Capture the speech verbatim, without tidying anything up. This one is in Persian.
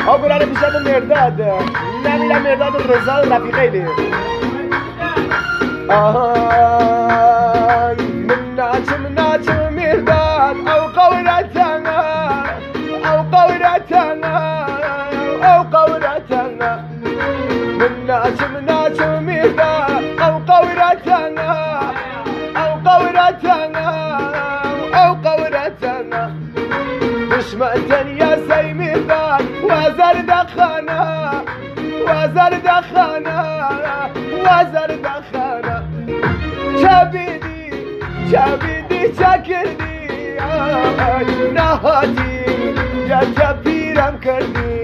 او برای پیشت مرداد نمیلا مرداد رضا و رفیقه لی آهای من ناچم ناچم مرداد او قورتنا او قورتنا او قورتنا من ناچم ناچم مرداد او قورتنا او قورتنا او قورتنا دشمنتن يا سي مرداد وزر دخانه وزر دخانه وزر دخانه چابیدی چابیدی چاکردی نهاتی یا چا پیرم کردی